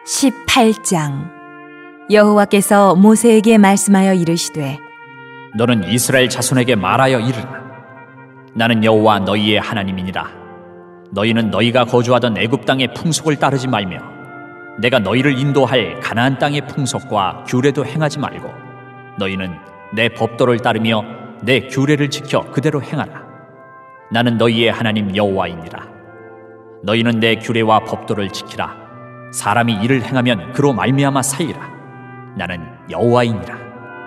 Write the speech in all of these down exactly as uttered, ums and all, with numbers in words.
십팔 장. 여호와께서 모세에게 말씀하여 이르시되 너는 이스라엘 자손에게 말하여 이르라. 나는 여호와 너희의 하나님이니라. 너희는 너희가 거주하던 애굽 땅의 풍속을 따르지 말며 내가 너희를 인도할 가나안 땅의 풍속과 규례도 행하지 말고 너희는 내 법도를 따르며 내 규례를 지켜 그대로 행하라. 나는 너희의 하나님 여호와이니라. 너희는 내 규례와 법도를 지키라. 사람이 이를 행하면 그로 말미암아 살리라. 나는 여호와이니라.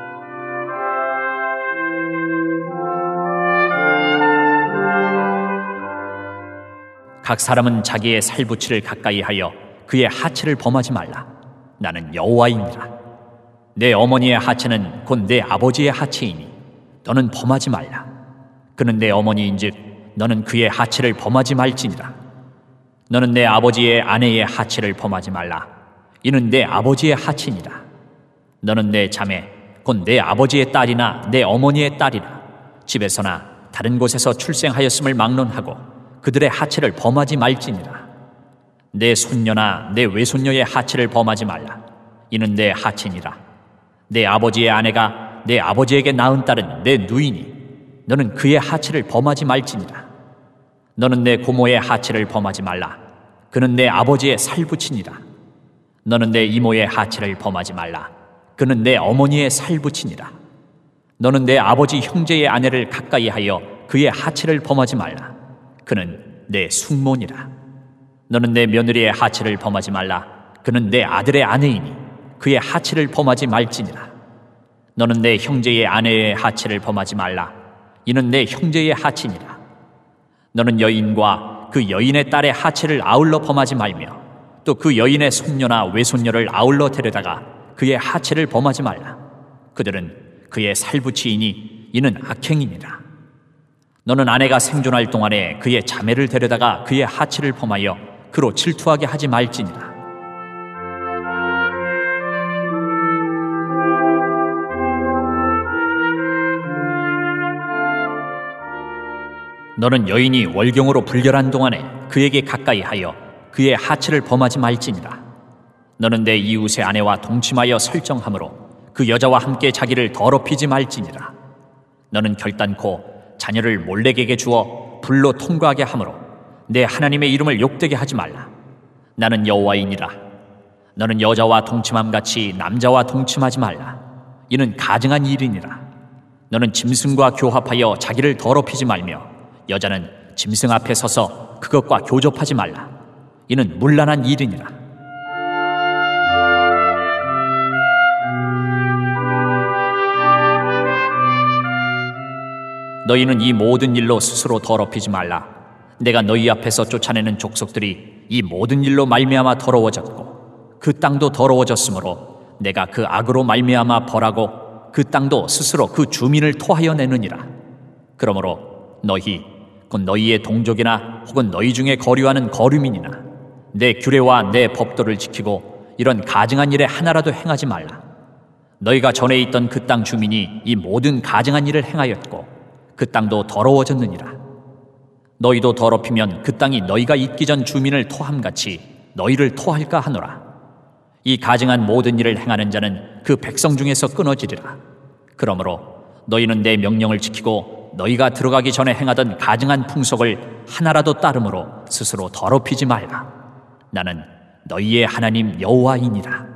각 사람은 자기의 살부치를 가까이 하여 그의 하체를 범하지 말라. 나는 여호와이니라. 내 어머니의 하체는 곧 내 아버지의 하체이니 너는 범하지 말라. 그는 내 어머니인즉 너는 그의 하체를 범하지 말지니라. 너는 내 아버지의 아내의 하체를 범하지 말라. 이는 내 아버지의 하체니라. 너는 내 자매 곧 내 아버지의 딸이나 내 어머니의 딸이나 집에서나 다른 곳에서 출생하였음을 막론하고 그들의 하체를 범하지 말지니라. 내 손녀나 내 외손녀의 하체를 범하지 말라. 이는 내 하체니라. 내 아버지의 아내가 내 아버지에게 낳은 딸은 내 누이니 너는 그의 하체를 범하지 말지니라. 너는 내 고모의 하체를 범하지 말라. 그는 내 아버지의 살부친이라. 너는 내 이모의 하체를 범하지 말라. 그는 내 어머니의 살부친이라. 너는 내 아버지 형제의 아내를 가까이 하여 그의 하체를 범하지 말라. 그는 내 숙모니라. 너는 내 며느리의 하체를 범하지 말라. 그는 내 아들의 아내이니 그의 하체를 범하지 말지니라. 너는 내 형제의 아내의 하체를 범하지 말라. 이는 내 형제의 하체니라. 너는 여인과 그 여인의 딸의 하체를 아울러 범하지 말며 또 그 여인의 손녀나 외손녀를 아울러 데려다가 그의 하체를 범하지 말라. 그들은 그의 살부치이니 이는 악행이니라. 너는 아내가 생존할 동안에 그의 자매를 데려다가 그의 하체를 범하여 그로 질투하게 하지 말지니라. 너는 여인이 월경으로 불결한 동안에 그에게 가까이 하여 그의 하체를 범하지 말지니라. 너는 내 이웃의 아내와 동침하여 설정함으로 그 여자와 함께 자기를 더럽히지 말지니라. 너는 결단코 자녀를 몰렉에게 주어 불로 통과하게 함으로 내 하나님의 이름을 욕되게 하지 말라. 나는 여호와이니라. 너는 여자와 동침함같이 남자와 동침하지 말라. 이는 가증한 일이니라. 너는 짐승과 교합하여 자기를 더럽히지 말며 여자는 짐승 앞에 서서 그것과 교접하지 말라. 이는 문란한 일이니라. 너희는 이 모든 일로 스스로 더럽히지 말라. 내가 너희 앞에서 쫓아내는 족속들이 이 모든 일로 말미암아 더러워졌고 그 땅도 더러워졌으므로 내가 그 악으로 말미암아 벌하고 그 땅도 스스로 그 주민을 토하여 내느니라. 그러므로 너희 곧 너희의 동족이나 혹은 너희 중에 거류하는 거류민이나 내 규례와 내 법도를 지키고 이런 가증한 일에 하나라도 행하지 말라. 너희가 전에 있던 그 땅 주민이 이 모든 가증한 일을 행하였고 그 땅도 더러워졌느니라. 너희도 더럽히면 그 땅이 너희가 있기 전 주민을 토함같이 너희를 토할까 하노라. 이 가증한 모든 일을 행하는 자는 그 백성 중에서 끊어지리라. 그러므로 너희는 내 명령을 지키고 너희가 들어가기 전에 행하던 가증한 풍속을 하나라도 따름으로 스스로 더럽히지 말라. 나는 너희의 하나님 여호와이니라.